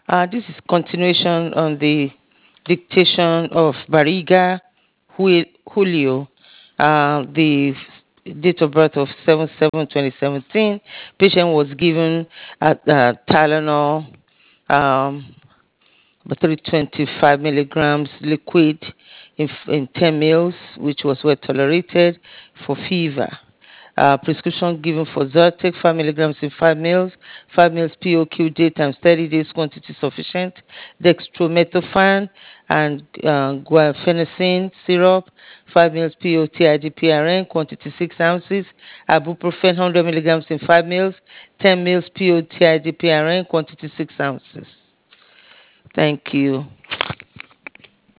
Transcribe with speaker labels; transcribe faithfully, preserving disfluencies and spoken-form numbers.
Speaker 1: Uh, this is continuation on the dictation of Barriga Hui- Julio, uh, the f- date of birth of seven seven twenty seventeen. Patient was given at uh, Tylenol, um, but three hundred twenty-five milligrams liquid in, f- in ten mils, which was well tolerated for fever. Uh, prescription given for Zyrtec, five milligrams in five mils, five mils P O Q day times thirty days, quantity sufficient. Dextromethorphan and uh, guaifenesin syrup, five mils P O T I D P R N, quantity six ounces. Ibuprofen, one hundred milligrams in five mils, ten mils P O T I D P R N, quantity six ounces. Thank you.